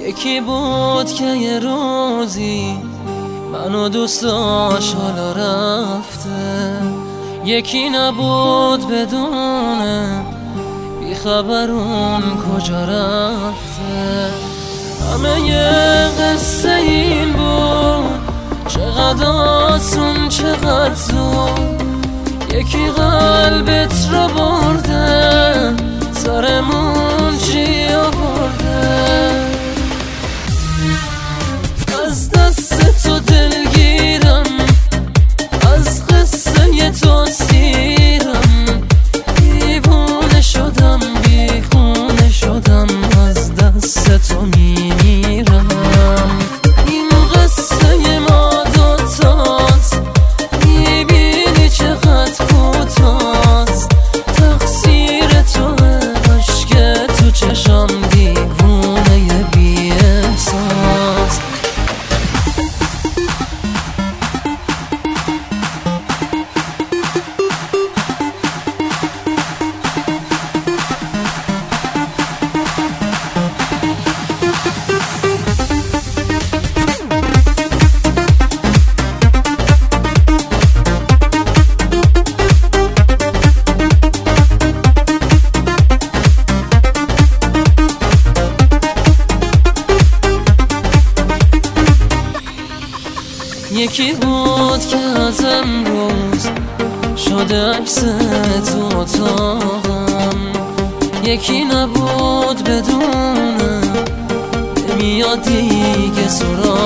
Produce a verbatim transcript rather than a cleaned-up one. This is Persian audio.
یکی بود که یه روزی منو دوست داشت حالا رفته، یکی نبود بدونه بی خبر اون کجا رفته. همه یه قصه این بود، چقدر آسون چقدر زود، یکی قلبت رو برده سرمون چی آورده. از دست تو دلگیرم، از قصه تو سیرم، دیوونه شدم بیخونه شدم، از دست تو میمیرم. این قصه ما دوتاست، میبینی چقدر کوتاست، تقصیر توه عشق تو چشم، دیوونه بی احساس. یکی بود که از امروز شده عکس تو اتاقم، یکی نبود بدونه نمیاد دیگه سراغم.